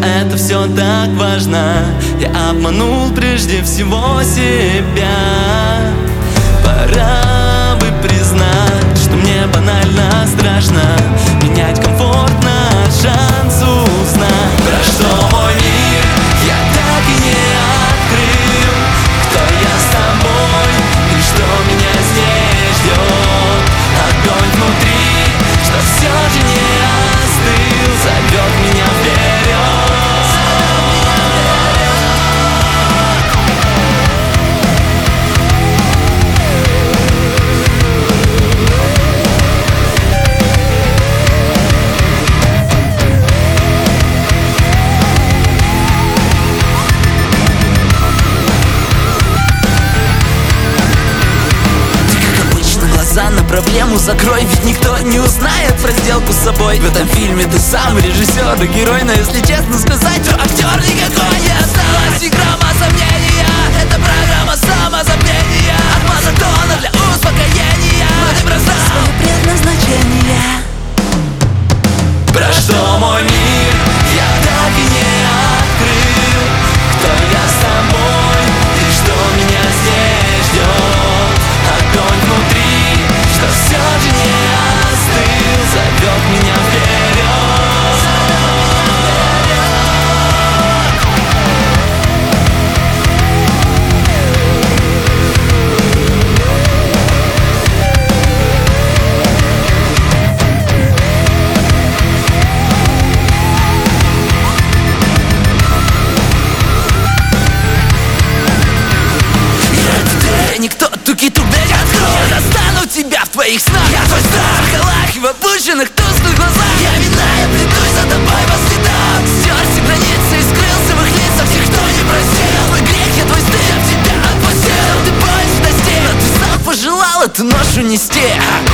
это все так важно. Я обманул прежде всего себя. Пора бы признать, что мне банально страшно менять комфорт на шанс узнать. Про что мой мир я так и не открыл. Кто я с тобой и что меня здесь ждет. Огонь внутри, что все же не остыл, зовет меня вперед. На проблему закрой, ведь никто не узнает про сделку с собой. В этом фильме ты сам режиссер и герой, но если честно сказать, то актер никакой. Не осталось и грамма сомнения, это программа самозабвения. Отмаза тона для успокоения, но ты бросал свое предназначение. Про что мой мир я так и не открыл. Кто я с тобой и что меня здесь ждет. Огонь внутри, что все же не остыл, зовет меня вперед. Никто, туки-тук, блядь, открой. Я достану тебя в твоих снах. Я твой страх, в халах и в опущенных тусклых глазах. Я вина, я плетусь за тобой по следам. Стер все границы и скрылся в их лицах всех, кто не просил. Твой грех, я твой стыд, я тебя отпустил. Ты больше достиг, но ты сам пожелал эту ношу нести.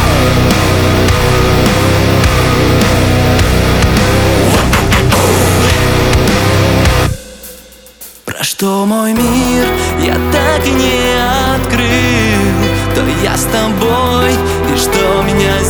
Про что мой мир я так и не открыл. Кто я с тобой и что меня